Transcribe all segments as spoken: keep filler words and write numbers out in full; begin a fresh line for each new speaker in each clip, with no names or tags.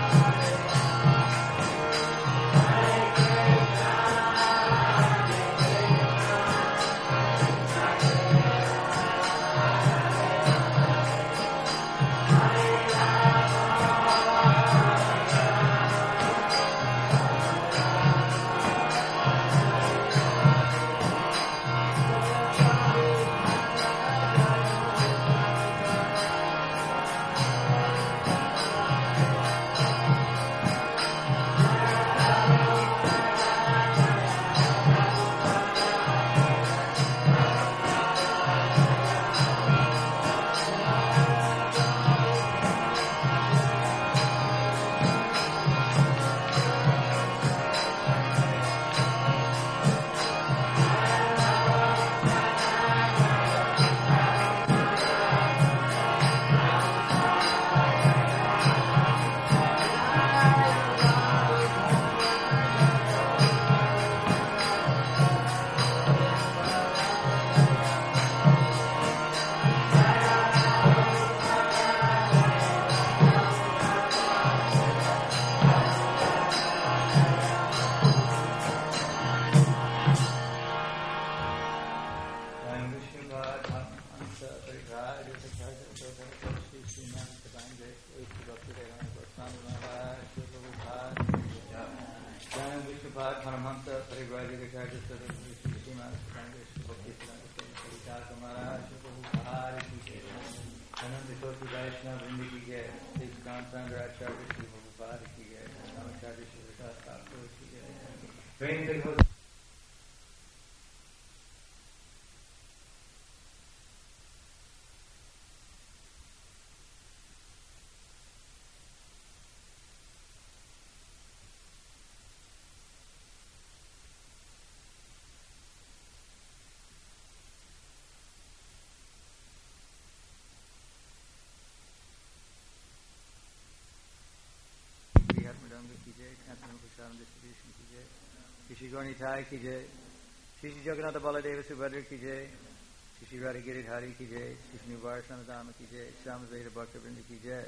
Shri Gaunitai ki jai, Shri Shri Jagannath Baladeva Subhadra ki jai, Shri Shri Radha Giridhari ki jai, Shri Shri Varshnava Dhamma ki jai, Shama Veda Bhakta Vrinda ki jai.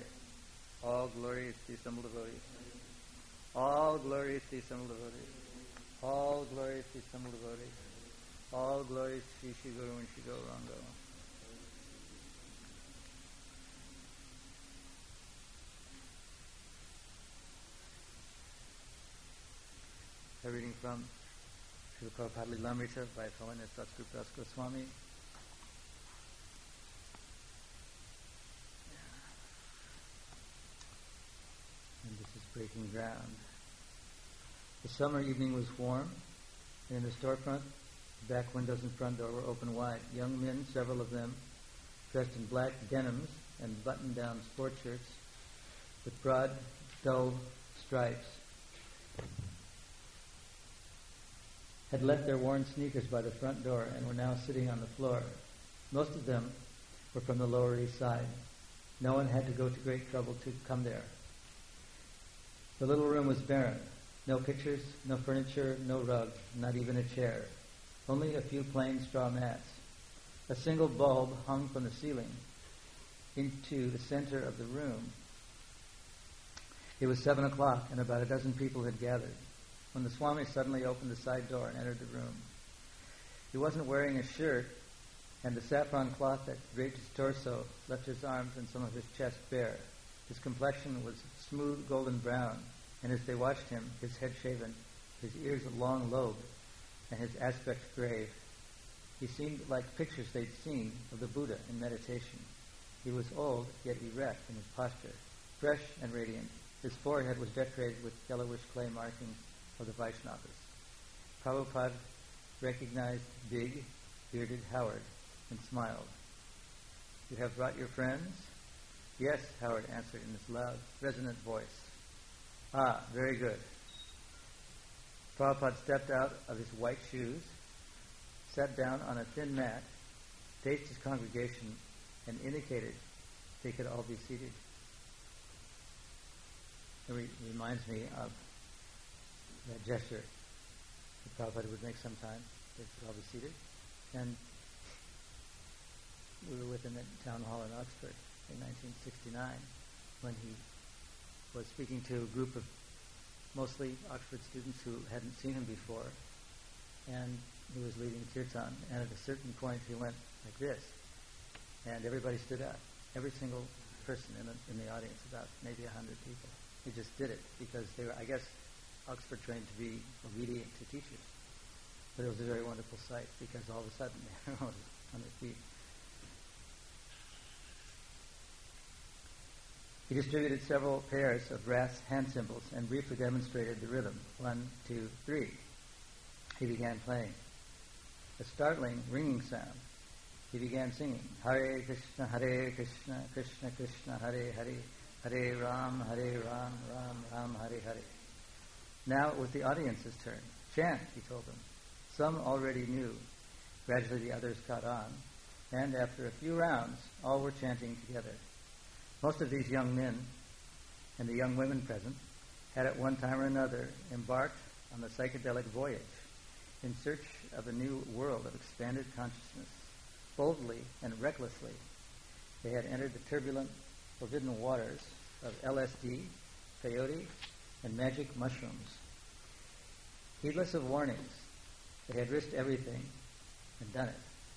All glory is to Samul devotees. All glory is to Samul devotees. All glory is to Samul devotees. All glory is to Shri Guru and Shri Gauranga. A reading from Srila Prabhupada Lilamrita by His Holiness Satsrupa Das Goswami. And this is breaking ground. The summer evening was warm, and in the storefront, the back windows and front door were open wide. Young men, several of them, dressed in black denims and button-down sport shirts with broad, dull stripes, had left their worn sneakers by the front door and were now sitting on the floor. Most of them were from the Lower East Side. No one had to go to great trouble to come there. The little room was barren. No pictures, no furniture, no rug, not even a chair. Only a few plain straw mats. A single bulb hung from the ceiling into the center of the room. It was seven o'clock and about a dozen people had gathered when the Swami suddenly opened the side door and entered the room. He wasn't wearing a shirt, and the saffron cloth that draped his torso left his arms and some of his chest bare. His complexion was smooth golden brown, and as they watched him, his head shaven, his ears long lobed, and his aspect grave. He seemed like pictures they'd seen of the Buddha in meditation. He was old, yet erect in his posture, fresh and radiant. His forehead was decorated with yellowish clay markings of the Vaishnavas. Prabhupada recognized big, bearded Howard and smiled. "You have brought your friends?" "Yes," Howard answered in his loud, resonant voice. "Ah, very good." Prabhupada stepped out of his white shoes, sat down on a thin mat, faced his congregation, and indicated they could all be seated. It re- reminds me of that gesture that Prabhupada would make sometime. They could all be seated. And we were with him at Town Hall in Oxford in nineteen sixty-nine when he was speaking to a group of mostly Oxford students who hadn't seen him before, and he was leading kirtan, and at a certain point he went like this, and everybody stood up. Every single person in the, in the audience, about maybe a hundred people. He just did it because they were, I guess, Oxford trained to be obedient to teachers. But it was a very wonderful sight because all of a sudden they were on their feet. He distributed several pairs of brass hand cymbals and briefly demonstrated the rhythm. One, two, three. He began playing. A startling ringing sound. He began singing, Hare Krishna, Hare Krishna, Krishna Krishna, Hare Hare, Hare Ram, Hare Ram, Ram Ram, Hare Hare. Now it was the audience's turn. Chant, he told them. Some already knew. Gradually the others caught on, and after a few rounds, all were chanting together. Most of these young men and the young women present had at one time or another embarked on the psychedelic voyage in search of a new world of expanded consciousness. Boldly and recklessly, they had entered the turbulent, forbidden waters of L S D, peyote, and magic mushrooms. Heedless of warnings, they had risked everything and done it.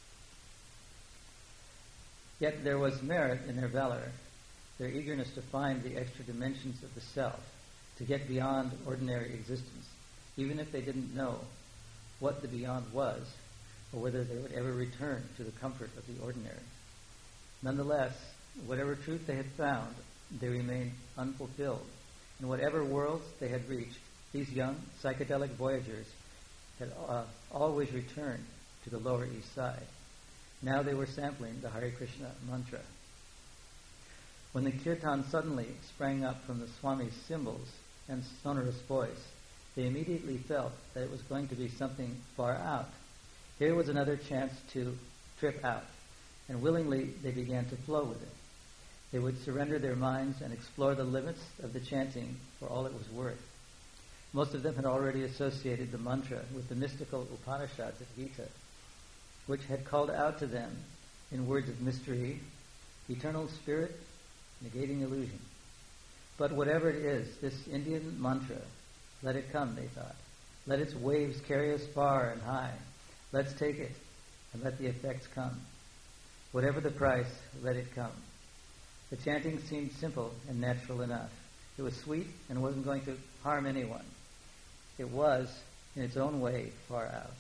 Yet there was merit in their valor, their eagerness to find the extra dimensions of the self, to get beyond ordinary existence, even if they didn't know what the beyond was, or whether they would ever return to the comfort of the ordinary. Nonetheless, whatever truth they had found, they remained unfulfilled. In whatever worlds they had reached, these young psychedelic voyagers had uh, always returned to the Lower East Side. Now they were sampling the Hare Krishna mantra. When the kirtan suddenly sprang up from the Swami's cymbals and sonorous voice, they immediately felt that it was going to be something far out. Here was another chance to trip out, and willingly they began to flow with it. They would surrender their minds and explore the limits of the chanting for all it was worth. Most of them had already associated the mantra with the mystical Upanishads of Gita, which had called out to them in words of mystery, eternal spirit, negating illusion. But whatever it is, this Indian mantra, let it come, they thought. Let its waves carry us far and high. Let's take it and let the effects come. Whatever the price, let it come. The chanting seemed simple and natural enough. It was sweet and wasn't going to harm anyone. It was, in its own way, far out.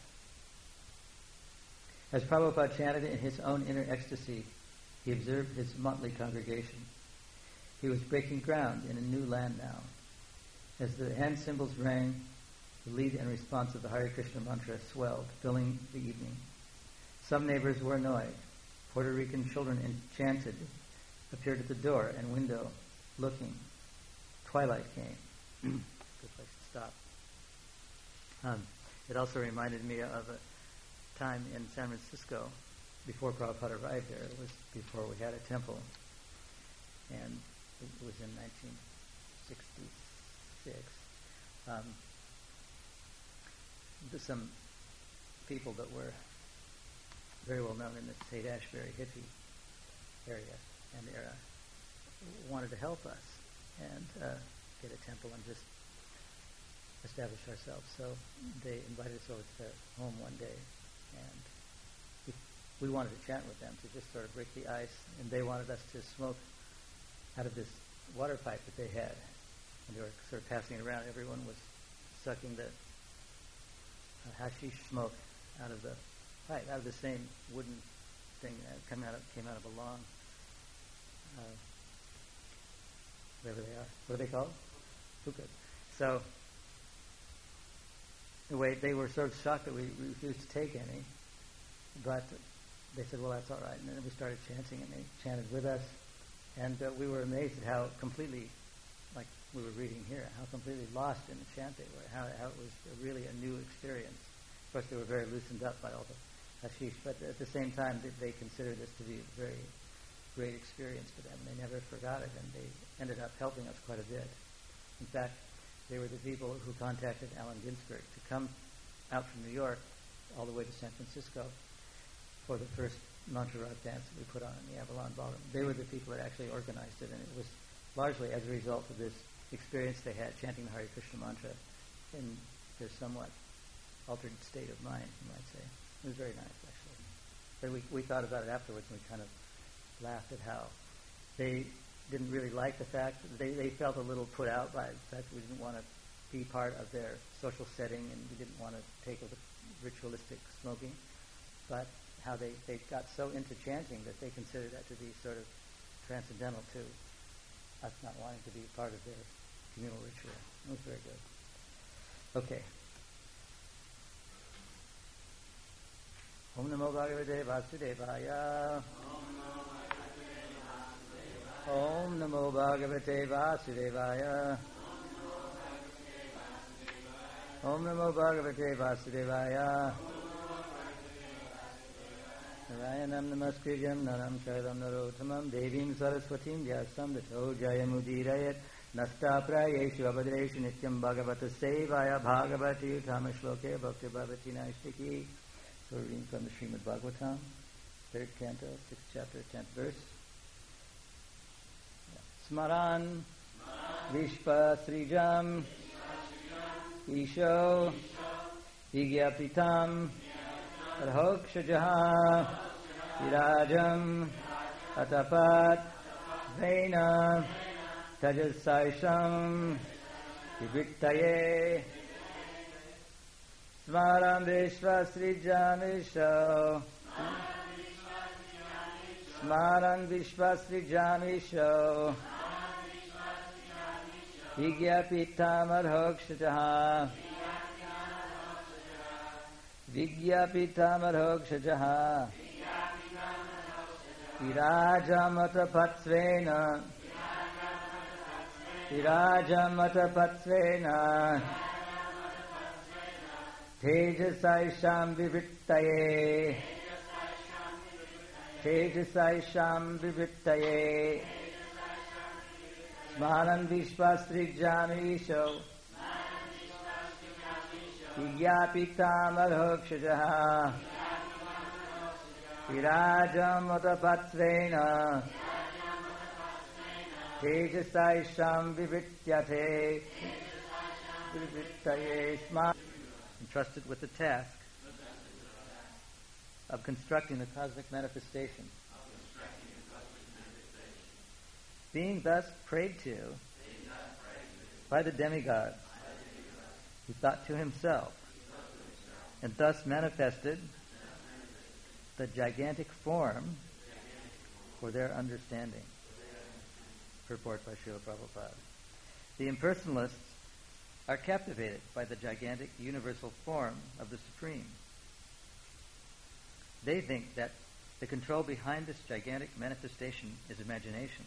As Prabhupada chanted in his own inner ecstasy, he observed his motley congregation. He was breaking ground in a new land now. As the hand cymbals rang, the lead and response of the Hare Krishna mantra swelled, filling the evening. Some neighbors were annoyed. Puerto Rican children enchanted appeared at the door and window, looking. Twilight came. Good place to stop. Um, it also reminded me of a time in San Francisco before Prabhupada arrived there. It was before we had a temple. And it was in nineteen sixty-six. Um, there's some people that were very well known in the Haight-Ashbury hippie area and era wanted to help us and uh, get a temple and just establish ourselves. So they invited us over to their home one day, and we, we wanted to chat with them to just sort of break the ice, and they wanted us to smoke out of this water pipe that they had. And they were sort of passing it around. Everyone was sucking the uh, hashish smoke out of the pipe, out of the same wooden thing that came out of, came out of a long, uh, whatever they are. What are they called? Hookah. So, anyway, they were sort of shocked that we refused to take any, but they said, well, that's all right. And then we started chanting, and they chanted with us. And uh, we were amazed at how completely, like we were reading here, how completely lost in the chant they were, how, how it was really a new experience. Of course, they were very loosened up by all the hashish, but at the same time, they, they considered this to be a very great experience for them. They never forgot it, and they ended up helping us quite a bit. In fact, they were the people who contacted Allen Ginsberg to come out from New York all the way to San Francisco for the first mantra rock dance that we put on in the Avalon Ballroom. They were the people that actually organized it, and it was largely as a result of this experience they had chanting the Hare Krishna mantra in their somewhat altered state of mind, you might say. It was very nice, actually. But we, we thought about it afterwards, and we kind of laughed at how they didn't really like the fact, they, they felt a little put out by the fact that we didn't want to be part of their social setting, and we didn't want to take over ritualistic smoking, but how they, they got so into chanting that they considered that to be sort of transcendental to us not wanting to be part of their communal ritual. It was very good. Okay. Om Namo Bhagavate Vasudevaya. Om Namo Bhagavate Vasudevaya. Om Namo Bhagavate Vasudevaya. Narayanam Namaskrityam Nanam Chaitam Narottamam Devim Saraswatim Vyasam Dato Jayamudirayat Nasta Prayeshu Abhadreshu Nityam Bhagavata Sevaya Bhagavati Uttama Shloke Bhakti Bhavati Naishtiki. So we're reading from the Srimad Bhagavatam, third canto, sixth chapter, tenth verse. Smaran Vishpa Srijam Isho Vigyapitam Radhokshajaha Virajam Atapat Vena Tajasaisham Viviktaye Smaram Vishvasrijamisho Smaram Vishvasrijamisho Vigyapitam Adhokshajaha Vigyapitam Adhokshajaha Virajamatapatsvena Virajamatapatsvena Tejasaisham Vivittaye Tejasaisham Vivittaye Smaran Vishvasrijamisho Vigyapitam Adhokshajaha Virajam Matapatsvena Tejasaisham Vivityate Vivittaye Smaran entrusted with the task of constructing the cosmic manifestation. Being thus prayed to by the demigods, he thought to himself, and thus manifested the gigantic form for their understanding. Purport by Srila Prabhupada. The impersonalists are captivated by the gigantic universal form of the Supreme. They think that the control behind this gigantic manifestation is imagination.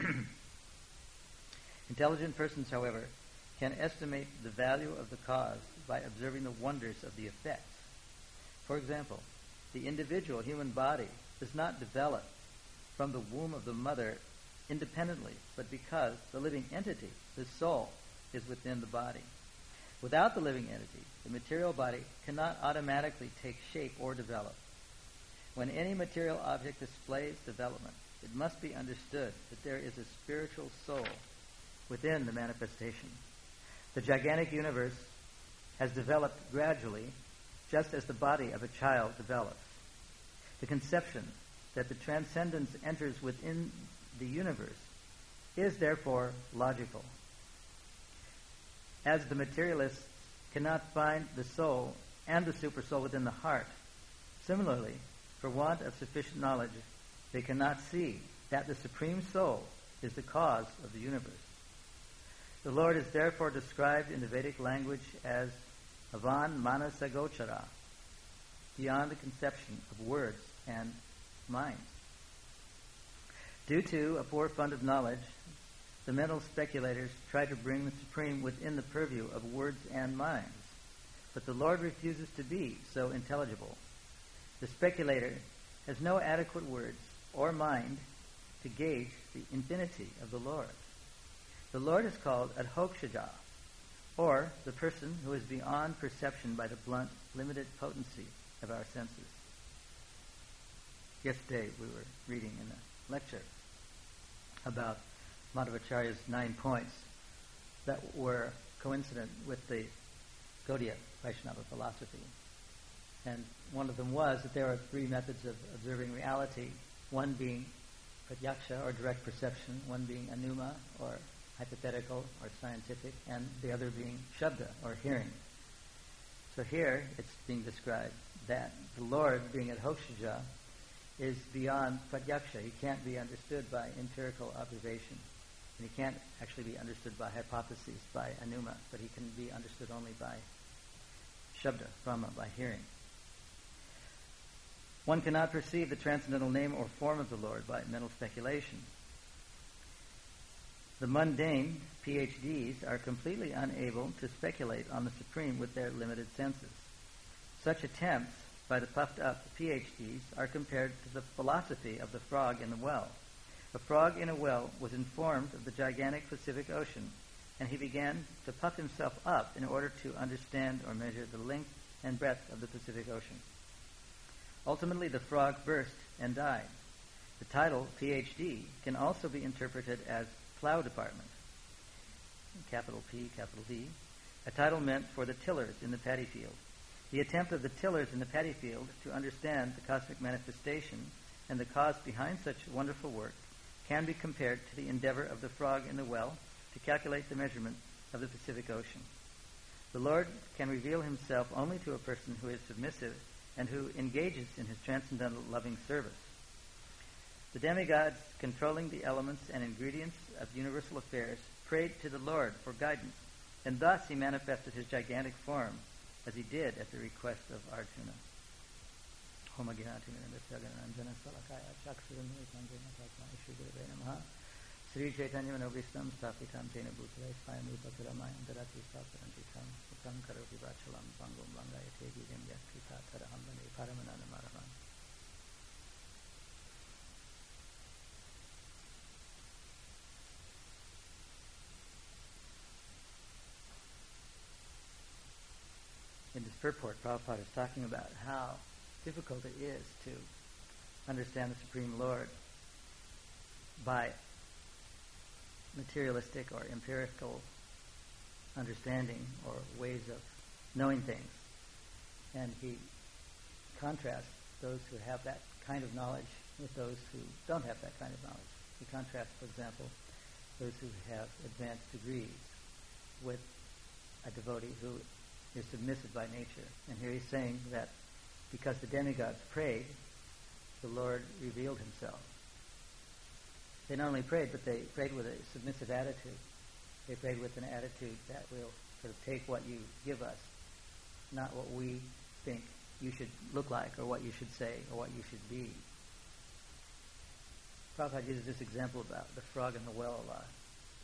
Intelligent persons, however, can estimate the value of the cause by observing the wonders of the effects. For example, the individual human body does not develop from the womb of the mother independently, but because the living entity, the soul, is within the body. Without the living entity, the material body cannot automatically take shape or develop. When any material object displays development, it must be understood that there is a spiritual soul within the manifestation. The gigantic universe has developed gradually, just as the body of a child develops. The conception that the transcendence enters within the universe is therefore logical. As the materialists cannot find the soul and the supersoul within the heart, similarly, for want of sufficient knowledge, they cannot see that the Supreme Soul is the cause of the universe. The Lord is therefore described in the Vedic language as Avan Manasagochara, beyond the conception of words and minds. Due to a poor fund of knowledge, the mental speculators try to bring the Supreme within the purview of words and minds, but the Lord refuses to be so intelligible. The speculator has no adequate words or mind to gauge the infinity of the Lord. The Lord is called Adhokshaja, or the person who is beyond perception by the blunt, limited potency of our senses. Yesterday we were reading in a lecture about Madhvacharya's nine points that were coincident with the Gaudiya Vaishnava philosophy. And one of them was that there are three methods of observing reality, one being pratyaksha, or direct perception, one being anuma, or hypothetical or scientific, and the other being shabda, or hearing. So here it's being described that the Lord, being at Hokshaja, is beyond pratyaksha. He can't be understood by empirical observation. And he can't actually be understood by hypotheses, by anuma, but he can be understood only by shabda, brahma, by hearing. One cannot perceive the transcendental name or form of the Lord by mental speculation. The mundane P H Ds are completely unable to speculate on the Supreme with their limited senses. Such attempts by the puffed-up P H Ds are compared to the philosophy of the frog in the well. A frog in a well was informed of the gigantic Pacific Ocean, and he began to puff himself up in order to understand or measure the length and breadth of the Pacific Ocean. Ultimately, the frog burst and died. The title P H D can also be interpreted as plow department, capital P, capital D, a title meant for the tillers in the paddy field. The attempt of the tillers in the paddy field to understand the cosmic manifestation and the cause behind such wonderful work can be compared to the endeavor of the frog in the well to calculate the measurement of the Pacific Ocean. The Lord can reveal himself only to a person who is submissive and who engages in his transcendental loving service. The demigods controlling the elements and ingredients of universal affairs prayed to the Lord for guidance, and thus he manifested his gigantic form, as he did at the request of Arjuna. Sri Chaitanya Manovistam Stapitam Tena Bhutale Swayam Rupa Paramayam Darati Saparantikam Ukam Karoti Vachalam Pangum Langayate Vidam Yakrita Taraham Bane Paramanana Maraman. In this purport, Prabhupada is talking about how difficult it is to understand the Supreme Lord by materialistic or empirical understanding or ways of knowing things. And he contrasts those who have that kind of knowledge with those who don't have that kind of knowledge. He contrasts, for example, those who have advanced degrees with a devotee who is submissive by nature. And here he's saying that because the demigods prayed, the Lord revealed himself. They not only prayed, but they prayed with a submissive attitude. They prayed with an attitude that will sort of take what you give us, not what we think you should look like or what you should say or what you should be. Prabhupada uses this example about the frog in the well a lot.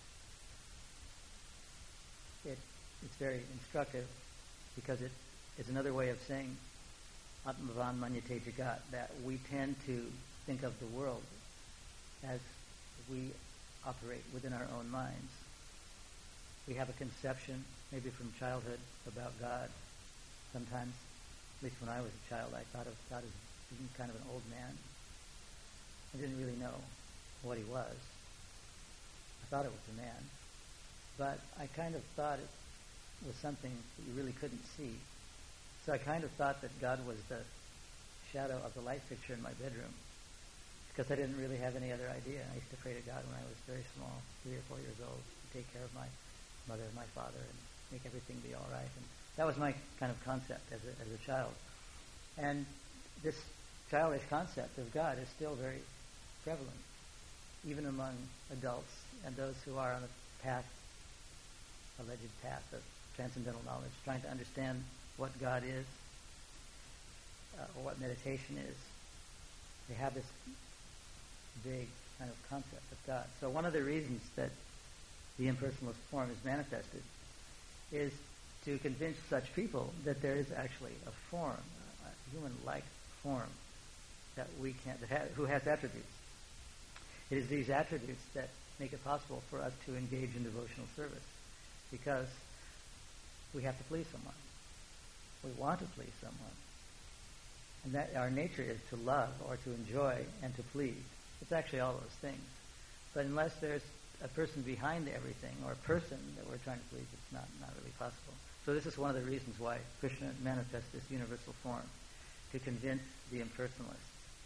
It, it's very instructive because it is another way of saying Atmavan Manyate Jagat, that we tend to think of the world as we operate within our own minds. We have a conception, maybe from childhood, about God. Sometimes, at least when I was a child, I thought of God as being kind of an old man. I didn't really know what he was. I thought it was a man. But I kind of thought it was something that you really couldn't see. So I kind of thought that God was the shadow of the light fixture in my bedroom, because I didn't really have any other idea. I used to pray to God when I was very small, three or four years old, to take care of my mother and my father and make everything be all right. And that was my kind of concept as a, as a child. And this childish concept of God is still very prevalent, even among adults and those who are on a path, alleged path of transcendental knowledge, trying to understand what God is, uh, or what meditation is. They have this big kind of concept of God. So one of the reasons that the impersonalist form is manifested is to convince such people that there is actually a form, a human-like form that we can, that ha- who has attributes. It is these attributes that make it possible for us to engage in devotional service, because we have to please someone. We want to please someone. And that our nature is to love or to enjoy and to please. It's actually all those things. But unless there's a person behind everything, or a person that we're trying to please, it's not, not really possible. So this is one of the reasons why Krishna manifests this universal form, to convince the impersonalists.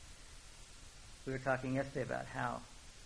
We were talking yesterday about how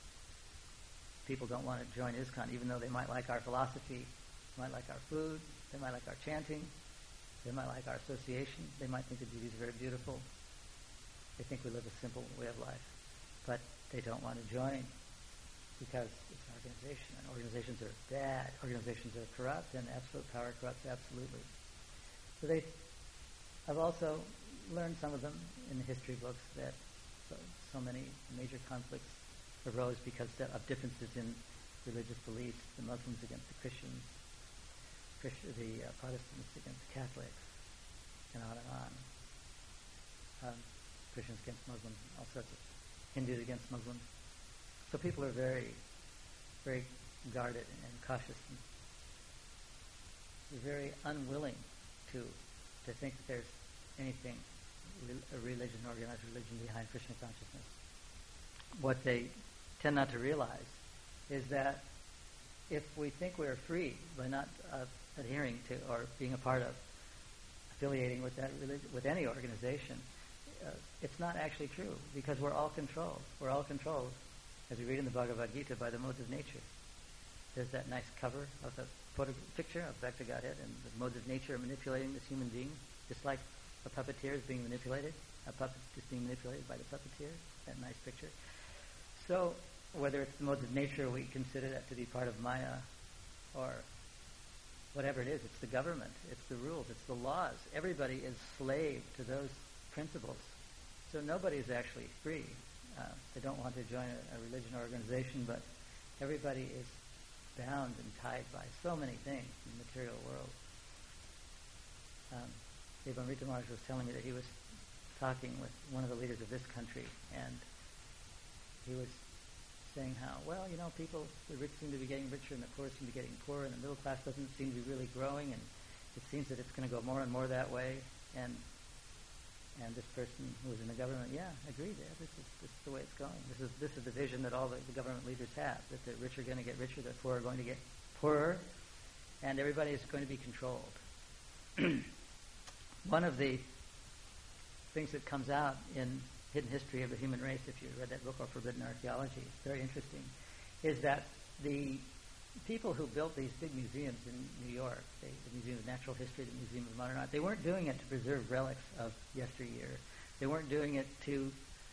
people don't want to join ISKCON, even though they might like our philosophy, they might like our food, they might like our chanting, they might like our association, they might think the deity is very beautiful, they think we live a simple way of life, but they don't want to join because it's an organization, and organizations are bad, organizations are corrupt, and absolute power corrupts absolutely. So they, I've also learned some of them in the history books that so, so many major conflicts arose because of differences in religious beliefs, the Muslims against the Christians, Christ- the uh, Protestants against the Catholics, and on and on. Um, Christians against Muslims, all sorts of Hindus against Muslims. So people are very, very guarded and cautious. And they're very unwilling to to think that there's anything, a religion, organized religion behind Krishna consciousness. What they tend not to realize is that if we think we're free by not uh, adhering to or being a part of, affiliating with that religion, with any organization, uh, it's not actually true, because we're all controlled. We're all controlled, as we read in the Bhagavad Gita, by the modes of nature. There's that nice cover of the photo picture of Bhakta Godhead, and the modes of nature are manipulating this human being, just like a puppeteer is being manipulated. A puppet is being manipulated by the puppeteer. That nice picture. So, whether it's the modes of nature, we consider that to be part of Maya, or whatever it is, it's the government, it's the rules, it's the laws. Everybody is slave to those principles. So nobody is actually free. Uh, they don't want to join a, a religion or organization, but everybody is bound and tied by so many things in the material world. Um, Devanamrita Maharaj was telling me that he was talking with one of the leaders of this country, and he was saying how, well, you know, people, the rich seem to be getting richer and the poor seem to be getting poorer, and the middle class doesn't seem to be really growing, and it seems that it's going to go more and more that way. And and this person who was in the government, yeah, agreed. Yeah, this is this is the way it's going. This is this is the vision that all the, the government leaders have, that the rich are going to get richer, the poor are going to get poorer, and everybody is going to be controlled. One of the things that comes out in Hidden History of the Human Race, if you read that book, or Forbidden Archaeology, it's very interesting, is that the people who built these big museums in New York, they, the Museum of Natural History, the Museum of Modern Art, they weren't doing it to preserve relics of yesteryear. They weren't doing it to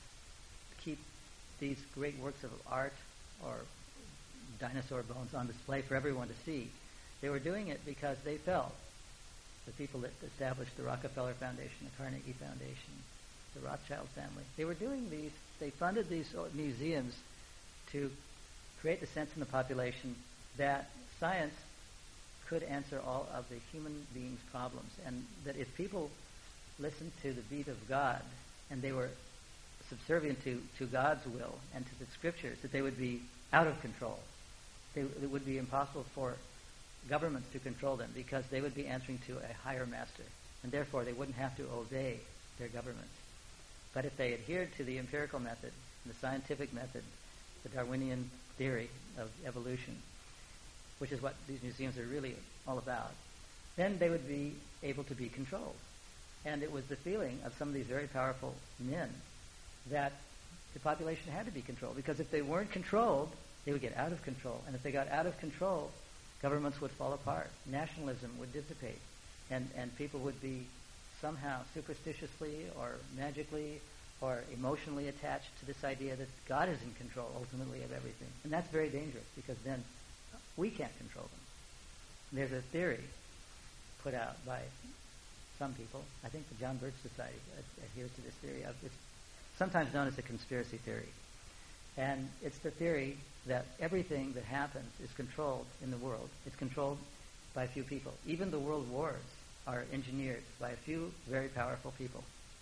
keep these great works of art or dinosaur bones on display for everyone to see. They were doing it because they felt, the people that established the Rockefeller Foundation, the Carnegie Foundation, the Rothschild family, they were doing these, they funded these museums to create the sense in the population that science could answer all of the human beings' problems, and that if people listened to the beat of God and they were subservient to, to God's will and to the scriptures, that they would be out of control. They, it would be impossible for governments to control them, because they would be answering to a higher master, and therefore they wouldn't have to obey their governments. But if they adhered to the empirical method, the scientific method, the Darwinian theory of evolution, which is what these museums are really all about, then they would be able to be controlled. And it was the feeling of some of these very powerful men that the population had to be controlled, because if they weren't controlled, they would get out of control. And if they got out of control, governments would fall apart, nationalism would dissipate, and, and people would be somehow superstitiously or magically or emotionally attached to this idea that God is in control ultimately of everything. And that's very dangerous, because then we can't control them. There's a theory put out by some people, I think the John Birch Society adheres to this theory, of it's sometimes known as a conspiracy theory. And it's the theory that everything that happens is controlled in the world. It's controlled by a few people. Even the world wars are engineered by a few very powerful people.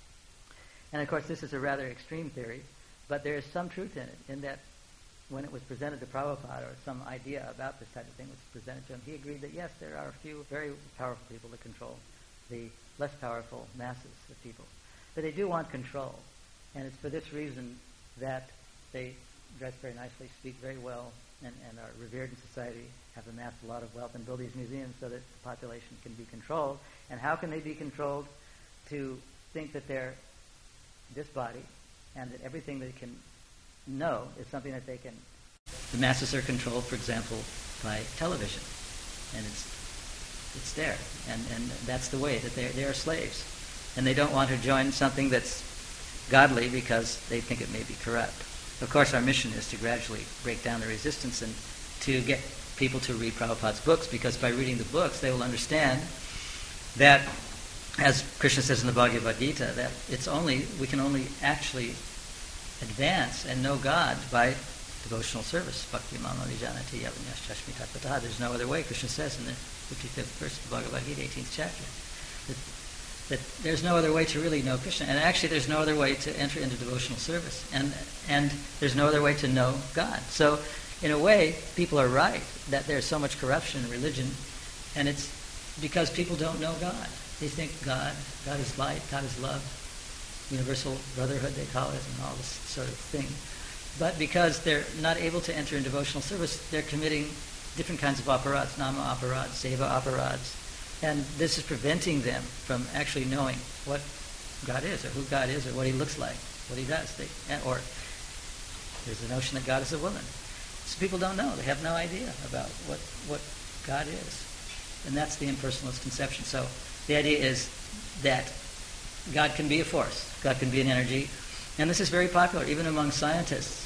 And of course, this is a rather extreme theory, but there is some truth in it, in that when it was presented to Prabhupada, or some idea about this type of thing was presented to him, he agreed that yes, there are a few very powerful people that control the less powerful masses of people. But they do want control. And it's for this reason that they dress very nicely, speak very well, and, and are revered in society have amassed a lot of wealth and build these museums so that the population can be controlled. And how can they be controlled to think that they're this body and that everything they can know is something that they can... The masses are controlled, for example, by television. And it's it's there. And, and that's the way that they they are slaves. And they don't want to join something that's godly because they think it may be corrupt. Of course, our mission is to gradually break down the resistance and to get people to read Prabhupada's books, because by reading the books they will understand that, as Krishna says in the Bhagavad Gita, that it's only we can only actually advance and know God by devotional service. Bhakti mamali janati yavanyashashmi tatpataha. There's no other way, Krishna says in the fifty-fifth verse of the Bhagavad Gita, eighteenth chapter, that, that there's no other way to really know Krishna. And actually there's no other way to enter into devotional service. And and there's no other way to know God. So in a way, people are right that there's so much corruption in religion, and it's because people don't know God. They think God, God is light, God is love, universal brotherhood they call it, and all this sort of thing. But because they're not able to enter in devotional service, they're committing different kinds of aparads, nama aparads, seva aparads, and this is preventing them from actually knowing what God is, or who God is, or what He looks like, what He does. They, or there's the notion that God is a woman. So people don't know. They have no idea about what, what God is. And that's the impersonalist conception. So the idea is that God can be a force. God can be an energy. And this is very popular, even among scientists.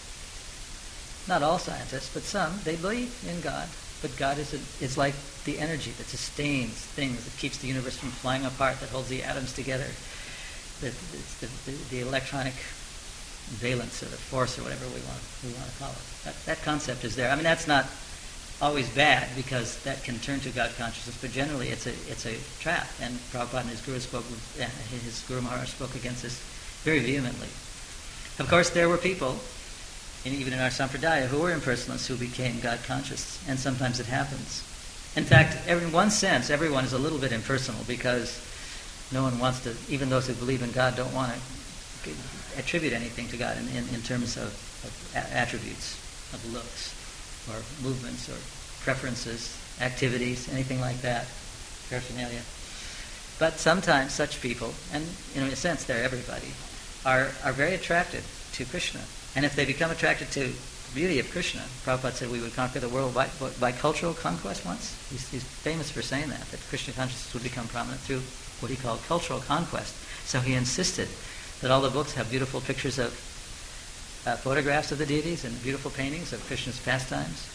Not all scientists, but some. They believe in God. But God is, a, is like the energy that sustains things, that keeps the universe from flying apart, that holds the atoms together. The, the, the, the electronic valence, or the force, or whatever we want, we want to call it. That, that concept is there. I mean, that's not always bad, because that can turn to God consciousness, but generally it's a it's a trap. And Prabhupada and his Guru spoke, his Guru Maharaj spoke against this very vehemently. Of course, there were people, and even in our Sampradaya, who were impersonalists who became God conscious, and sometimes it happens. In fact, in one sense, everyone is a little bit impersonal, because no one wants to, even those who believe in God don't want to attribute anything to God in, in, in terms of, of a- attributes, of looks, or movements, or preferences, activities, anything like that, paraphernalia. But sometimes such people, and in a sense they're everybody, are, are very attracted to Krishna. And if they become attracted to the beauty of Krishna, Prabhupada said we would conquer the world by, by cultural conquest once. He's, he's famous for saying that, that Krishna consciousness would become prominent through what he called cultural conquest. So he insisted that all the books have beautiful pictures of uh, photographs of the deities and beautiful paintings of Krishna's pastimes.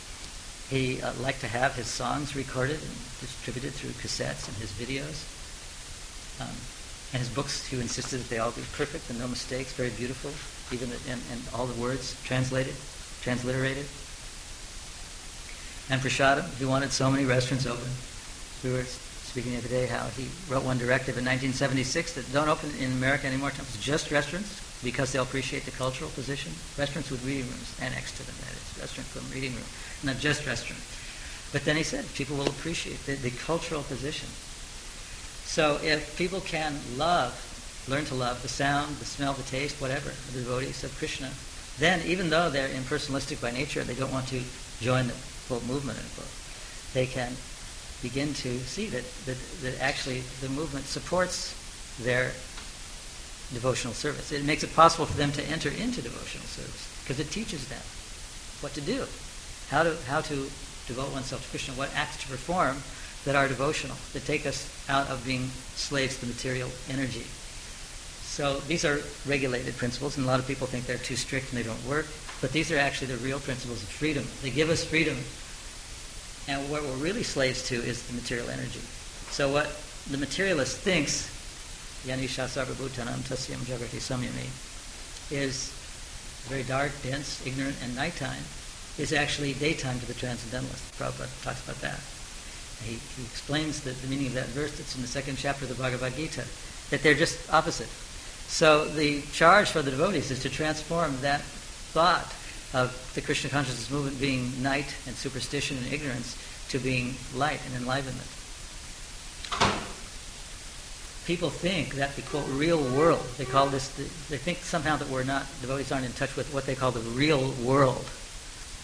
He uh, liked to have his songs recorded and distributed through cassettes and his videos. Um, and his books, he insisted that they all be perfect and no mistakes, very beautiful, even the, and, and all the words translated, transliterated. And Prasadam, he wanted so many restaurants open. We were speaking the other day how he wrote one directive in nineteen seventy-six that don't open in America anymore, temples, just restaurants, because they'll appreciate the cultural position. Restaurants with reading rooms annexed to them, that is, restaurant from reading room, not just restaurant. But then he said people will appreciate the, the cultural position. So if people can love, learn to love the sound, the smell, the taste, whatever, the devotees of Krishna, then even though they're impersonalistic by nature, they don't want to join the full movement, they can begin to see that, that, that actually the movement supports their devotional service. It makes it possible for them to enter into devotional service, because it teaches them what to do, how to how to devote oneself to Krishna, what acts to perform that are devotional, that take us out of being slaves to material energy. So these are regulated principles, and a lot of people think they're too strict and they don't work, but these are actually the real principles of freedom. They give us freedom, and what we're really slaves to is the material energy. So what the materialist thinks, Yanisha sarvabhutanam tasyam jagrati samyami, is very dark, dense, ignorant, and nighttime, is actually daytime to the transcendentalist. Prabhupada talks about that. He, he explains the, the meaning of that verse that's in the second chapter of the Bhagavad Gita, that they're just opposite. So the charge for the devotees is to transform that thought of the Krishna consciousness movement being night and superstition and ignorance to being light and enlivenment. People think that the, quote, real world, they call this, the, they think somehow that we're not, devotees aren't in touch with what they call the real world.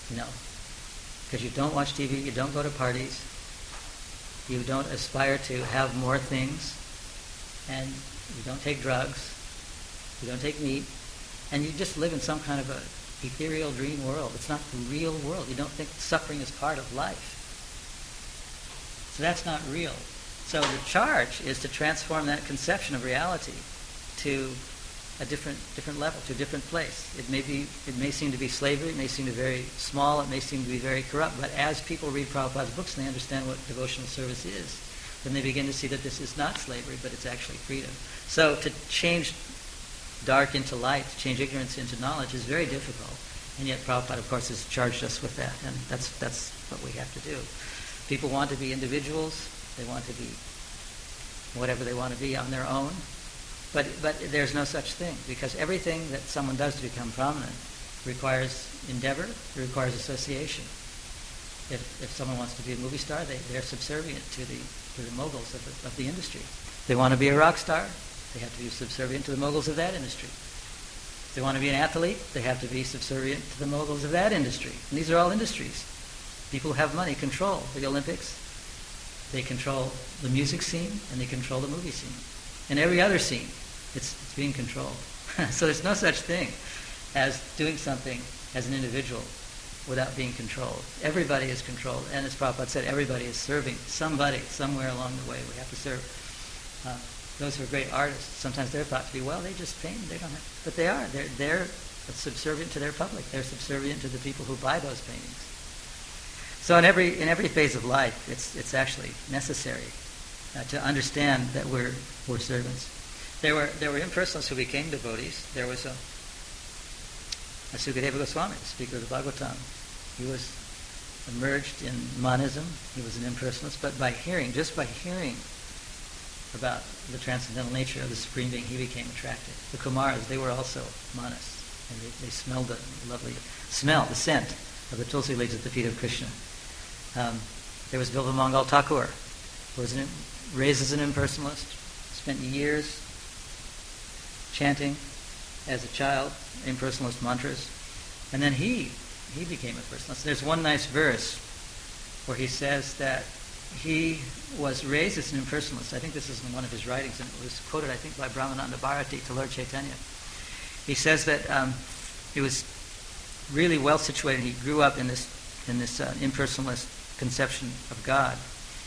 you know, because you don't watch T V, you don't go to parties, you don't aspire to have more things, and you don't take drugs, you don't take meat, and you just live in some kind of a ethereal dream world. It's not the real world. You don't think suffering is part of life. So that's not real. So the charge is to transform that conception of reality to a different different level, to a different place. It may be, it may seem to be slavery, it may seem to be very small, it may seem to be very corrupt, but as people read Prabhupada's books and they understand what devotional service is, then they begin to see that this is not slavery, but it's actually freedom. So to change dark into light, to change ignorance into knowledge is very difficult. And yet Prabhupada, of course, has charged us with that, and that's that's what we have to do. People want to be individuals, they want to be whatever they want to be on their own, but but there's no such thing, because everything that someone does to become prominent requires endeavor, it requires association. If if someone wants to be a movie star, they, they're subservient to the to the moguls of the, of the industry. If they want to be a rock star, they have to be subservient to the moguls of that industry. If they want to be an athlete, they have to be subservient to the moguls of that industry. And these are all industries. People who have money control the Olympics, they control the music scene, and they control the movie scene. And every other scene, it's, it's being controlled. So there's no such thing as doing something as an individual without being controlled. Everybody is controlled. And as Prabhupada said, everybody is serving somebody somewhere along the way. We have to serve. Uh, those who are great artists, sometimes they're thought to be, well, they just paint, they don't have, but they are. They're, they're subservient to their public. They're subservient to the people who buy those paintings. So in every in every phase of life, it's it's actually necessary uh, to understand that we're we're servants. There were there were impersonalists who became devotees. There was a, a Sukadeva Goswami, the speaker of the Bhagavatam. He was emerged in monism. He was an impersonalist, but by hearing, just by hearing about the transcendental nature of the Supreme Being, he became attracted. The Kumaras, they were also monists, and they, they smelled the lovely smell, the scent of the tulsi leaves at the feet of Krishna. Um, there was Bilva Mangal Thakur, who was an, raised as an impersonalist, spent years chanting as a child impersonalist mantras, and then he he became a personalist. There's one nice verse where he says that he was raised as an impersonalist. I think this is in one of his writings, and it was quoted, I think, by Brahmananda Bharati to Lord Chaitanya. He says that um, he was really well situated. He grew up in this in this uh, impersonalist conception of God,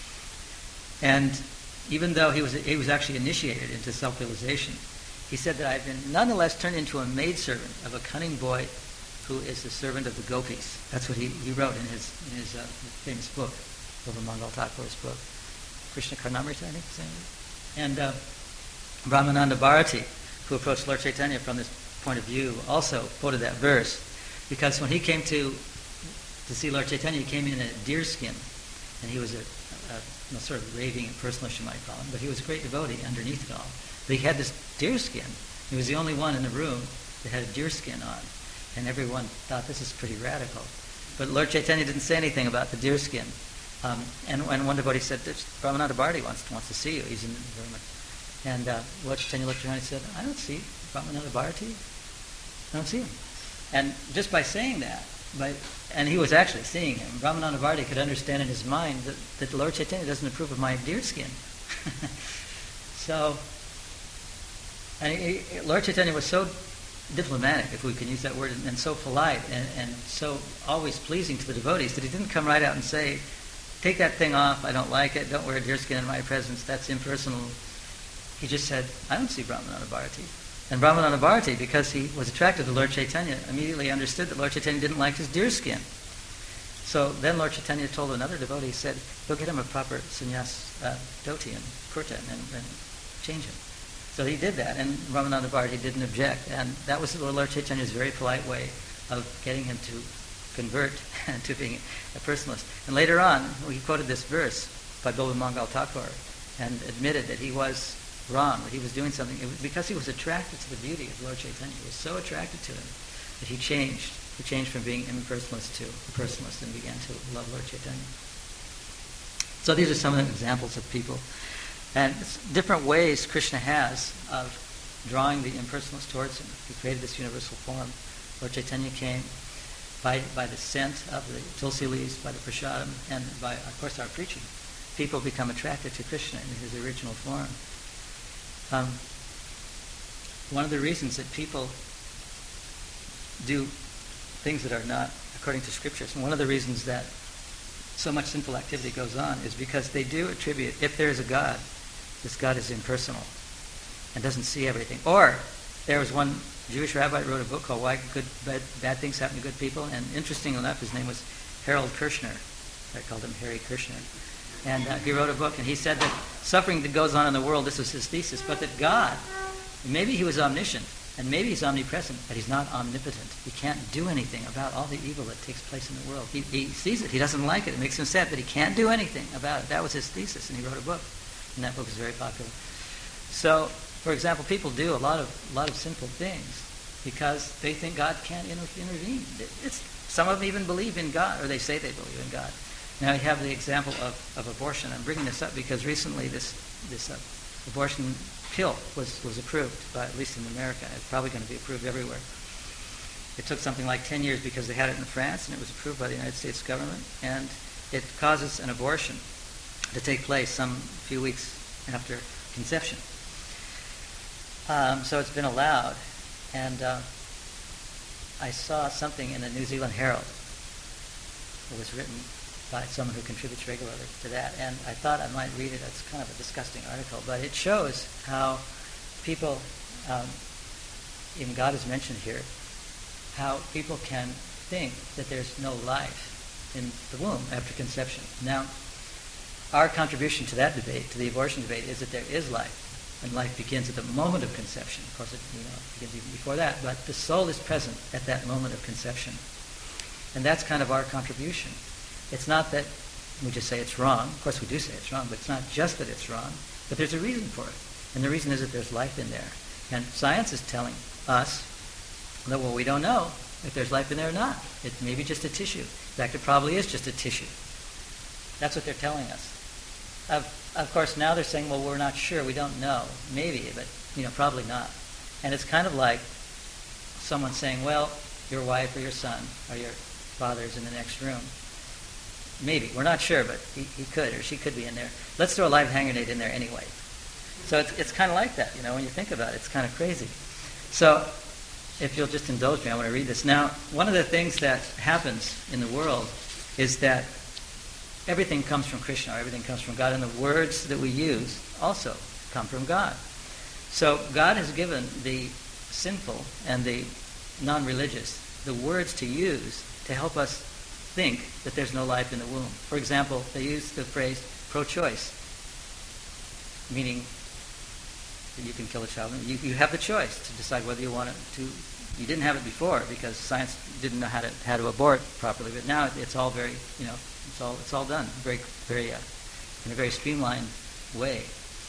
and even though he was he was actually initiated into self-realization, he said that I've been nonetheless turned into a maidservant of a cunning boy who is the servant of the gopis. That's what he, he wrote in his in his uh, famous book, Bilva Mangal Thakur's book, Krishna Karnamrita, I think his name is. And uh, Brahmananda Bharati, who approached Lord Chaitanya from this point of view, also quoted that verse, because when he came to to see Lord Chaitanya, he came in a deer skin, and he was a, a you know, sort of raving impersonalist, you might call him, but he was a great devotee underneath it all. But he had this deer skin. He was the only one in the room that had a deer skin on, and everyone thought this is pretty radical. But Lord Chaitanya didn't say anything about the deer skin. Um, and, and one devotee said, Brahmananda Bharati wants, wants to see you. He's in the room. And uh, Lord Chaitanya looked around and said, I don't see Brahmananda Bharati. I don't see him. And just by saying that, by, and he was actually seeing him, Brahmananda Bharati could understand in his mind that, that Lord Chaitanya doesn't approve of my deer skin. So, and he, he, Lord Chaitanya was so diplomatic, if we can use that word, and, and so polite and, and so always pleasing to the devotees that he didn't come right out and say, take that thing off, I don't like it, don't wear deer skin in my presence, that's impersonal. He just said, I don't see Brahmananda Bharati. And Brahmananda Bharati, because he was attracted to Lord Chaitanya, immediately understood that Lord Chaitanya didn't like his deer skin. So then Lord Chaitanya told another devotee, he said, go get him a proper sannyas uh, dhoti and kurta and, and change him. So he did that, and Brahmananda Bharati didn't object. And that was Lord Chaitanya's very polite way of getting him to convert to being a personalist. And later on, he quoted this verse by Bilva Mangal Thakur and admitted that he was wrong, that he was doing something. It was because he was attracted to the beauty of Lord Chaitanya. He was so attracted to him that he changed. He changed from being impersonalist to a personalist and began to love Lord Chaitanya. So these are some of the examples of people. And different ways Krishna has of drawing the impersonalist towards him. He created this universal form. Lord Chaitanya came by by the scent of the tulsi leaves, by the prasadam, and by, of course, our preaching, people become attracted to Krishna in his original form. Um, one of the reasons that people do things that are not according to scriptures, and one of the reasons that so much sinful activity goes on is because they do attribute, if there is a God, this God is impersonal and doesn't see everything. Or there was one Jewish rabbi who wrote a book called Why Good Bad, Bad Things Happen to Good People, and interesting enough, his name was Harold Kirshner. I called him Harry Kirshner. And uh, he wrote a book, and he said that suffering that goes on in the world, this was his thesis, but that God, maybe he was omniscient, and maybe he's omnipresent, but he's not omnipotent. He can't do anything about all the evil that takes place in the world. He, he sees it, he doesn't like it, it makes him sad, but he can't do anything about it. That was his thesis, and he wrote a book, and that book is very popular. So, for example, people do a lot of a lot of sinful things because they think God can't inter- intervene. It's, some of them even believe in God, or they say they believe in God. Now you have the example of, of abortion. I'm bringing this up because recently this this uh, abortion pill was, was approved, by, at least in America. It's probably going to be approved everywhere. It took something like ten years because they had it in France, and it was approved by the United States government. And it causes an abortion to take place some few weeks after conception. Um, so it's been allowed. And uh, I saw something in the New Zealand Herald. It was written by someone who contributes regularly to that, and I thought I might read it. It's kind of a disgusting article, but it shows how people, um, even God is mentioned here, how people can think that there's no life in the womb after conception. Now, our contribution to that debate, to the abortion debate, is that there is life, and life begins at the moment of conception. Of course, it you know, begins even before that, but the soul is present at that moment of conception. And that's kind of our contribution. It's not that we just say it's wrong. Of course, we do say it's wrong, but it's not just that it's wrong, but there's a reason for it. And the reason is that there's life in there. And science is telling us that, well, we don't know if there's life in there or not. It may be just a tissue. In fact, it probably is just a tissue. That's what they're telling us. Of, of course, now they're saying, well, we're not sure. We don't know. Maybe, but, you know, probably not. And it's kind of like someone saying, well, your wife or your son or your father is in the next room. Maybe. We're not sure, but he, he could or she could be in there. Let's throw a live hand grenade in there anyway. So it's it's kind of like that, you know, when you think about it. It's kind of crazy. So if you'll just indulge me, I want to read this. Now, one of the things that happens in the world is that everything comes from Krishna, or everything comes from God, and the words that we use also come from God. So God has given the sinful and the non-religious the words to use to help us think that there's no life in the womb. For example, they use the phrase pro-choice, meaning that you can kill a child. You, you have the choice to decide whether you want it to. You didn't have it before because science didn't know how to how to abort properly, but now it's all very, you know, it's all it's all done very very uh, in a very streamlined way,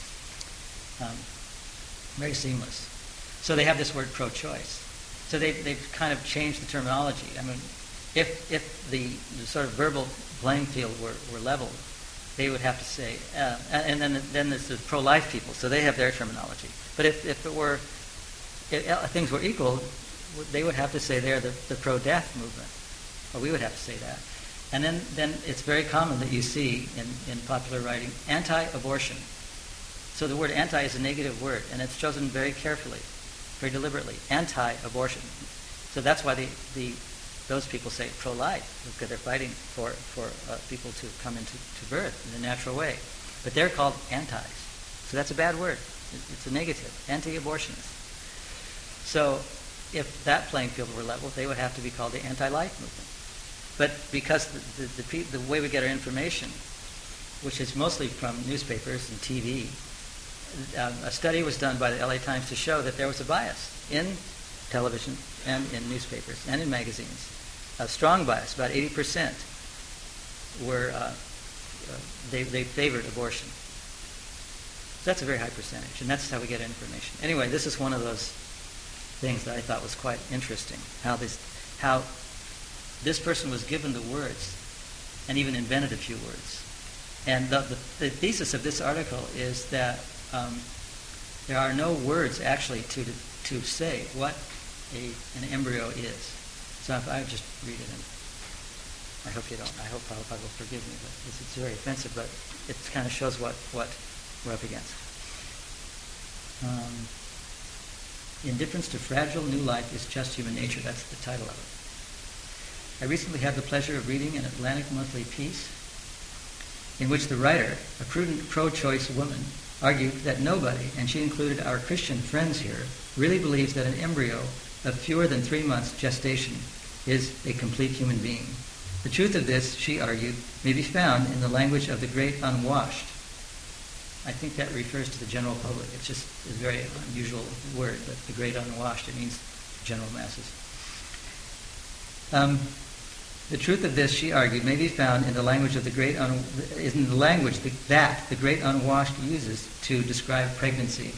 um, very seamless. So they have this word pro-choice. So they they've kind of changed the terminology. I mean, if if the, the sort of verbal playing field were, were leveled, they would have to say, uh, and then then there's the pro-life people, so they have their terminology. But if, if it were, if things were equal, they would have to say they're the, the pro-death movement, or we would have to say that. And then, then it's very common that you see in, in popular writing anti-abortion. So the word anti is a negative word, and it's chosen very carefully, very deliberately, anti-abortion. So that's why the, the those people say pro-life, because they're fighting for, for uh, people to come into to birth in a natural way. But they're called antis. So that's a bad word. It's a negative, anti-abortionist. So if that playing field were leveled, they would have to be called the anti-life movement. But because the, the, the, the way we get our information, which is mostly from newspapers and T V, um, a study was done by the L A Times to show that there was a bias in television and in newspapers and in magazines. A strong bias, about eighty percent were, uh, uh, they, they favored abortion. So that's a very high percentage, and that's how we get information. Anyway, this is one of those things that I thought was quite interesting, how this, how this person was given the words and even invented a few words. And the, the, the thesis of this article is that um, there are no words actually to to say what a, an embryo is.
So if I would just read it, and I hope you don't. I hope Prabhupada will forgive me, but it's, it's very offensive. But it kind of shows what what we're up against. Um, Indifference to fragile new life is just human nature. That's the title of it. I recently had the pleasure of reading an Atlantic monthly piece in which the writer, a prudent pro-choice woman, argued that nobody, and she included our Christian friends here, really believes that an embryo of fewer than three months gestation is a complete human being. The truth of this, she argued, may be found in the language of the great unwashed. I think that refers to the general public. It's just a very unusual word, but the great unwashed, it means general masses. Um, the truth of this, she argued, may be found in the language of the great un- in the language that the great unwashed uses to describe pregnancy.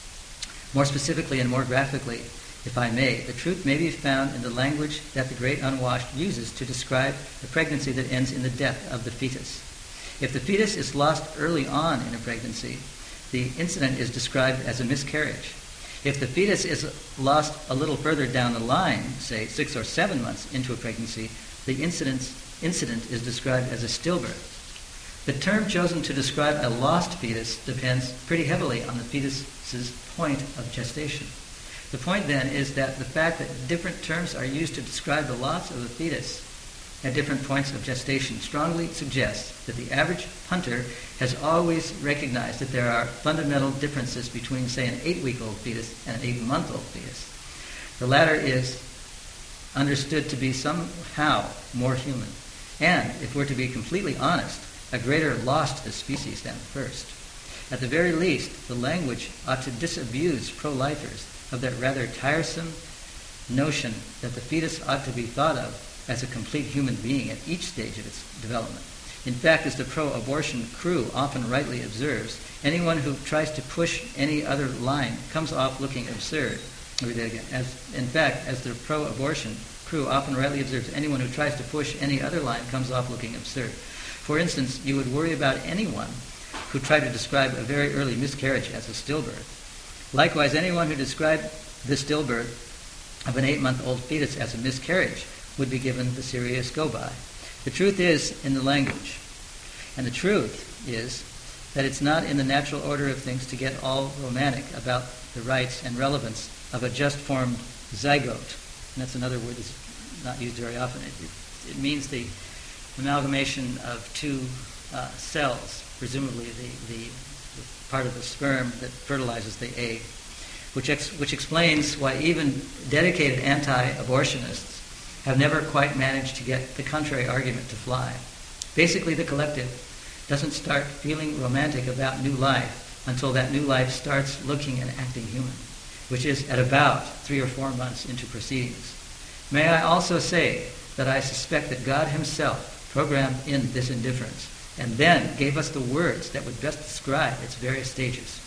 More specifically and more graphically, if I may, the truth may be found in the language that the great unwashed uses to describe the pregnancy that ends in the death of the fetus. If the fetus is lost early on in a pregnancy, the incident is described as a miscarriage. If the fetus is lost a little further down the line, say six or seven months into a pregnancy, the incident, incident is described as a stillbirth. The term chosen to describe a lost fetus depends pretty heavily on the fetus's point of gestation. The point then is that the fact that different terms are used to describe the loss of a fetus at different points of gestation strongly suggests that the average punter has always recognized that there are fundamental differences between, say, an eight-week-old fetus and an eight-month-old fetus. The latter is understood to be somehow more human, and, if we're to be completely honest, a greater loss to the species than the first. At the very least, the language ought to disabuse pro-lifers of that rather tiresome notion that the fetus ought to be thought of as a complete human being at each stage of its development. In fact, as the pro-abortion crew often rightly observes, anyone who tries to push any other line comes off looking absurd. Let me do that again. As, in fact, as the pro-abortion crew often rightly observes, anyone who tries to push any other line comes off looking absurd. For instance, you would worry about anyone who tried to describe a very early miscarriage as a stillbirth. Likewise, anyone who described the stillbirth of an eight-month-old fetus as a miscarriage would be given the serious go-by. The truth is in the language. And the truth is that it's not in the natural order of things to get all romantic about the rights and relevance of a just-formed zygote. And that's another word that's not used very often. It, it means the amalgamation of two uh, cells, presumably the, the, the part of the sperm that fertilizes the egg, which, ex- which explains why even dedicated anti-abortionists have never quite managed to get the contrary argument to fly. Basically, the collective doesn't start feeling romantic about new life until that new life starts looking and acting human, which is at about three or four months into proceedings. May I also say that I suspect that God himself programmed in this indifference and then gave us the words that would best describe its various stages.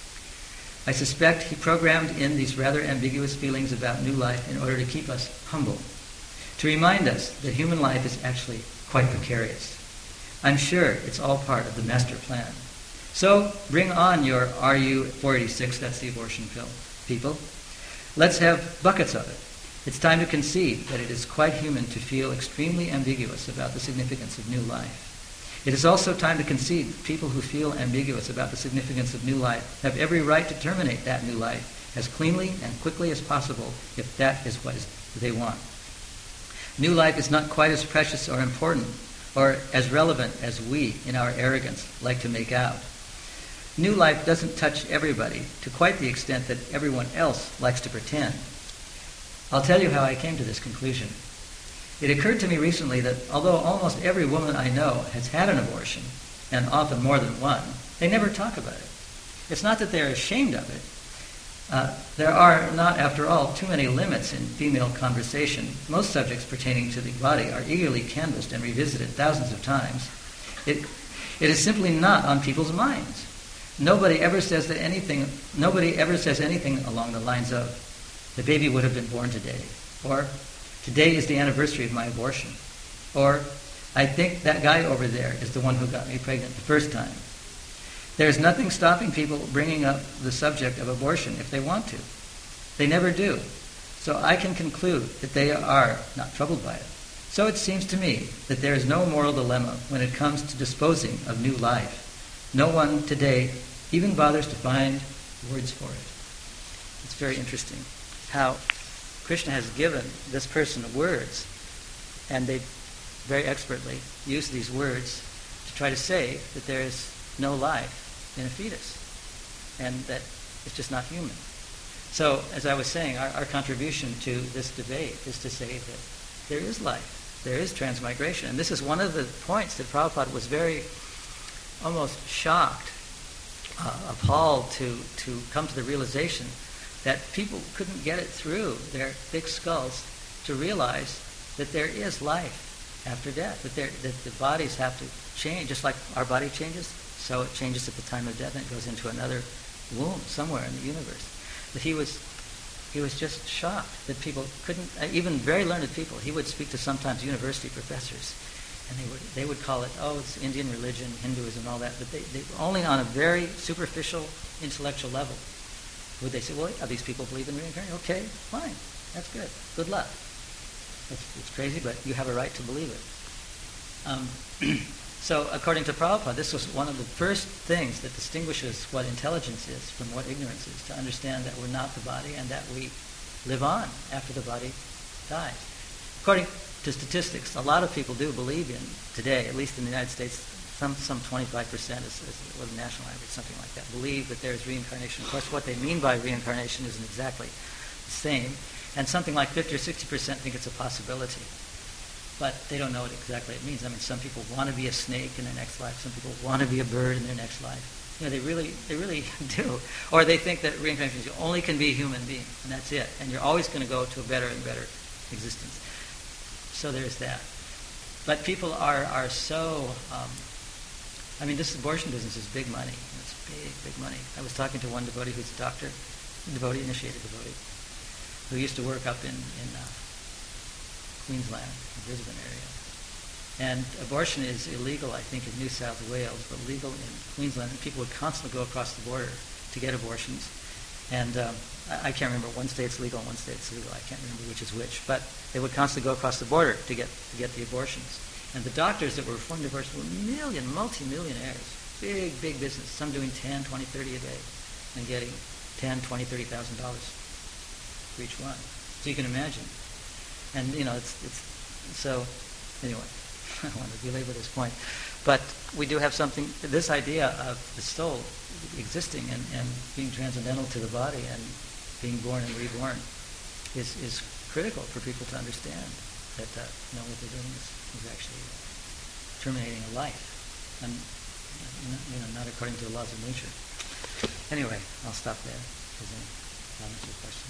I suspect he programmed in these rather ambiguous feelings about new life in order to keep us humble, to remind us that human life is actually quite precarious. I'm sure it's all part of the master plan. So bring on your R U four eighty-six, that's the abortion pill, people. Let's have buckets of it. It's time to concede that it is quite human to feel extremely ambiguous about the significance of new life. It is also time to concede that people who feel ambiguous about the significance of new life have every right to terminate that new life as cleanly and quickly as possible if that is what they want. New life is not quite as precious or important or as relevant as we, in our arrogance, like to make out. New life doesn't touch everybody to quite the extent that everyone else likes to pretend. I'll tell you how I came to this conclusion. It occurred to me recently that although almost every woman I know has had an abortion, and often more than one, they never talk about it. It's not that they're ashamed of it. Uh, there are not, after all, too many limits in female conversation. Most subjects pertaining to the body are eagerly canvassed and revisited thousands of times. It, it is simply not on people's minds. Nobody ever says that anything. Nobody ever says anything along the lines of, "The baby would have been born today," or "Today is the anniversary of my abortion," or "I think that guy over there is the one who got me pregnant the first time." There's nothing stopping people bringing up the subject of abortion if they want to. They never do. So I can conclude that they are not troubled by it. So it seems to me that there is no moral dilemma when it comes to disposing of new life. No one today even bothers to find words for it. It's very interesting how Krishna has given this person words, and they very expertly use these words to try to say that there is no life in a fetus, and that it's just not human. So, as I was saying, our, our contribution to this debate is to say that there is life, there is transmigration, and this is one of the points that Prabhupada was very almost shocked, uh, appalled to, to come to the realization that people couldn't get it through their thick skulls to realize that there is life after death, that, there, that the bodies have to change, just like our body changes, so it changes at the time of death and it goes into another womb somewhere in the universe. But he was he was just shocked that people couldn't, even very learned people, he would speak to sometimes university professors, and they would they would call it, oh, it's Indian religion, Hinduism, all that, but they, they only on a very superficial intellectual level would they say, well, yeah, these people believe in reincarnation. Okay, fine, that's good. Good luck. It's, it's crazy, but you have a right to believe it. Um, so, according to Prabhupada, this was one of the first things that distinguishes what intelligence is from what ignorance is, to understand that we're not the body and that we live on after the body dies. According to statistics, a lot of people do believe in, today, at least in the United States, some some twenty-five percent is, is what the national average, something like that, believe that there's reincarnation. Of course, what they mean by reincarnation isn't exactly the same, and something like fifty or sixty percent think it's a possibility. But they don't know what exactly it means. I mean, some people want to be a snake in their next life. Some people want to be a bird in their next life. You know, they really, they really do. Or they think that reincarnation is you only can be a human being, and that's it. And you're always going to go to a better and better existence. So there's that. But people are are so. Um, I mean, this abortion business is big money. It's big, big money. I was talking to one devotee who's a doctor, devotee, initiated devotee, who used to work up in in. Uh, Queensland, Brisbane area. And abortion is illegal, I think, in New South Wales, but legal in Queensland. And people would constantly go across the border to get abortions. And um, I, I can't remember, one state's legal and one state's illegal. I can't remember which is which. But they would constantly go across the border to get to get the abortions. And the doctors that were performing abortions were million, multi-millionaires. Big, big business. Some doing ten, twenty, thirty a day and getting ten, twenty, thirty thousand dollars for each one. So you can imagine. And, you know, it's, it's so, anyway, I don't want to belabor this point. But we do have something, this idea of the soul existing and, and being transcendental to the body and being born and reborn is, is critical for people to understand that, uh, you know, what they're doing is, is actually terminating a life. And, you know, not according to the laws of nature. Anyway, I'll stop there. If there's any comments or questions.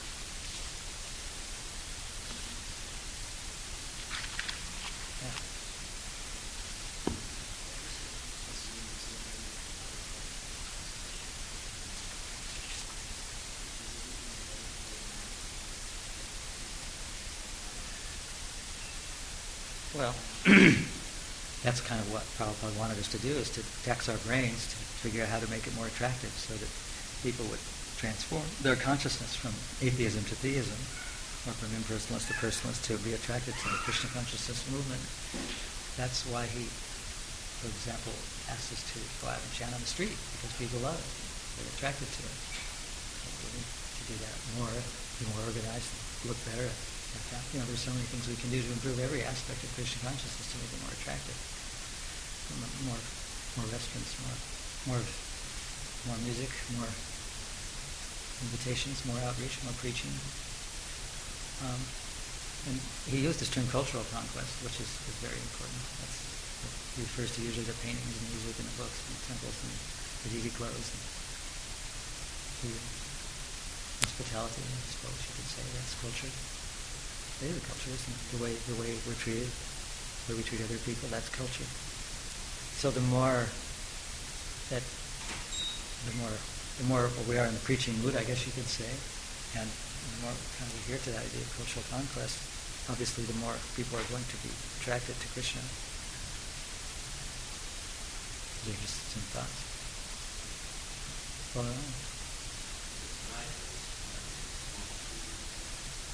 Well, that's kind of what Prabhupada wanted us to do, is to tax our brains to figure out how to make it more attractive so that people would transform their consciousness from atheism to theism, or from impersonalist to personalist, to be attracted to the Krishna consciousness movement. That's why he, for example, asks us to go out and chant on the street, because people love it. They're attracted to it. So we need to do that more, be more organized, look better. You know, there's so many things we can do to improve every aspect of Krishna consciousness to make it more attractive. More, more restaurants, more, more, more music, more invitations, more outreach, more preaching. Um, and he used this term cultural conquest, which is, is very important. That's, that refers to usually the paintings and music and the books and the temples and the easy clothes and the hospitality, I suppose you could say. That's culture. It is a culture, isn't it? The way the way we're treated, the way we treat other people, that's culture. So the more that the more the more we are in the preaching mood, I guess you could say, and the more kind of we hear to that idea of cultural conquest, obviously the more people are going to be attracted to Krishna. These are just some thoughts. Well,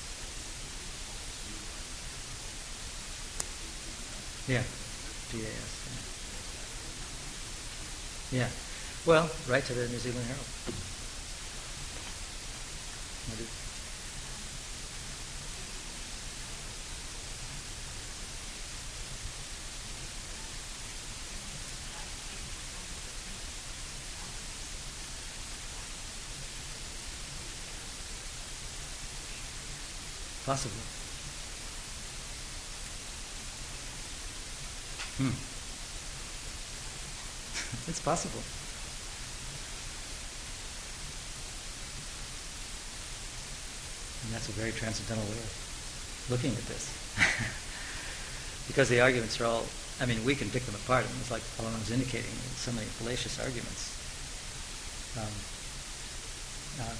Yeah. G A S. Yeah. yeah. Well, write to the New Zealand Herald. What is- Possible. Hmm. It's possible. And that's a very transcendental way of looking at this. Because the arguments are all, I mean, we can pick them apart. And it's like Alan was indicating, so many fallacious arguments. Um, uh,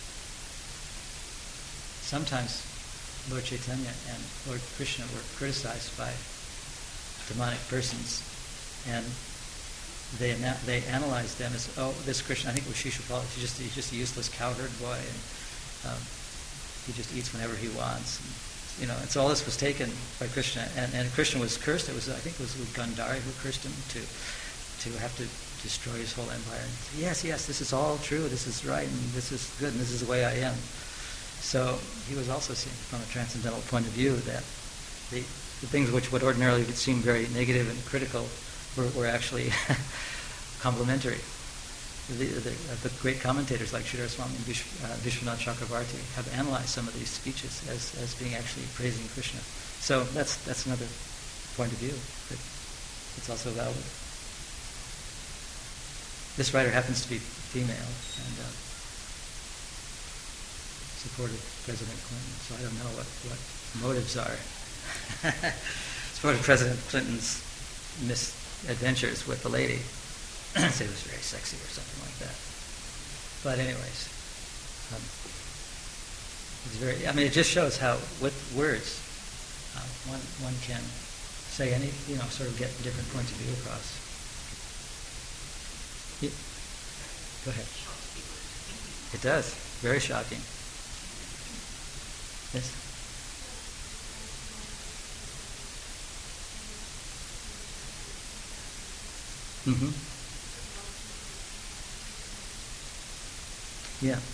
sometimes Lord Chaitanya and Lord Krishna were criticized by demonic persons, and they ana- they analyzed them as, oh, this Krishna, I think it was Shishupala, he's just he's just a useless cowherd boy, and um, he just eats whenever he wants. And, you know, and so all this was taken by Krishna, and, and Krishna was cursed. It was, I think, it was Gandhari who cursed him to to have to destroy his whole empire. And he said, yes, yes, this is all true. This is right, and this is good, and this is the way I am. So he was also seeing from a transcendental point of view that the, the things which would ordinarily seem very negative and critical were, were actually complementary. The, the, uh, the great commentators like Sridhar Swami and Vish, uh, Vishwanath Chakravarti have analyzed some of these speeches as, as being actually praising Krishna. So that's that's another point of view that it's also valid. This writer happens to be female and uh, supported President Clinton, so I don't know what, what motives are. Supported President Clinton's misadventures with the lady. Say it was very sexy or something like that. But anyways, um, it's very. I mean, it just shows how with words uh, one one can say any, you know, sort of get different points of view across. Yeah. Go ahead. It does. Very shocking. Yes. Mm-hmm. Yeah.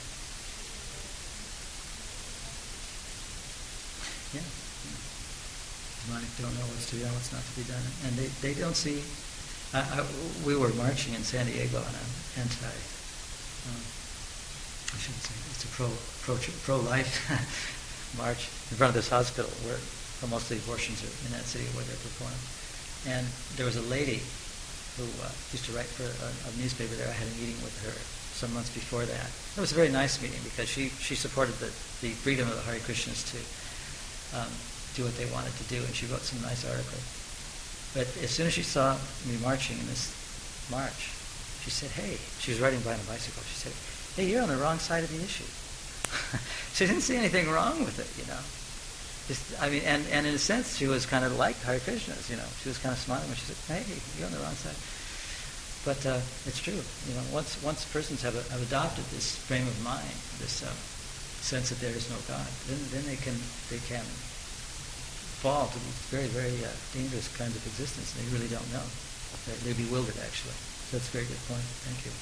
Yeah. Demonic don't know what's to be done, what's not to be done, and they, they don't see. I, I, we were marching in San Diego on an anti. Um, I shouldn't say it's a pro pro pro life march in front of this hospital where most of the abortions are in that city where they're performed, and there was a lady who uh, used to write for a, a newspaper there. I had a meeting with her some months before that. It was a very nice meeting because she, she supported the, the freedom of the Hare Krishnas to um, do what they wanted to do, and she wrote some nice articles. But as soon as she saw me marching in this march, she said, hey, she was riding by on a bicycle, she said, hey, you're on the wrong side of the issue. She didn't see anything wrong with it, you know. Just, I mean, and, and in a sense, she was kind of like Hare Krishnas, you know. She was kind of smiling when she said, hey, you're on the wrong side. But uh, it's true, you know. Once once persons have, a, have adopted this frame of mind, this uh, sense that there is no God, then then they can they can fall to these very very uh, dangerous kinds of existence. They really don't know. They're, they're bewildered, actually. So that's a very good point. Thank you.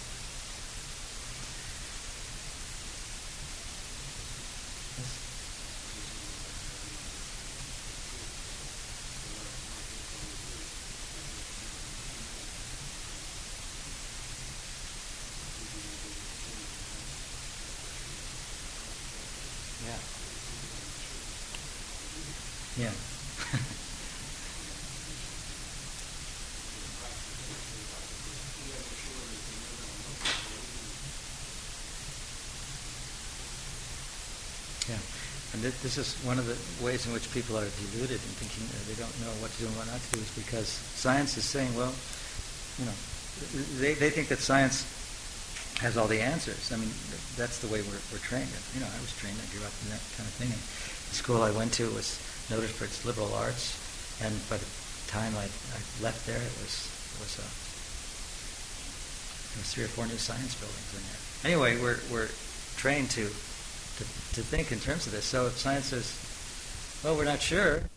Yes. Yeah. Yeah. Yeah. And th- this is one of the ways in which people are deluded in thinking that they don't know what to do and what not to do, is because science is saying, well, you know, they, they think that science has all the answers. I mean, that's the way we're, we're trained. You know, I was trained, I grew up in that kind of thing. And the school I went to was noted for its liberal arts, and by the time I, I left there, it was it was, uh, there was three or four new science buildings in there. Anyway, we're we're trained to, to to think in terms of this. So if science says, well, we're not sure,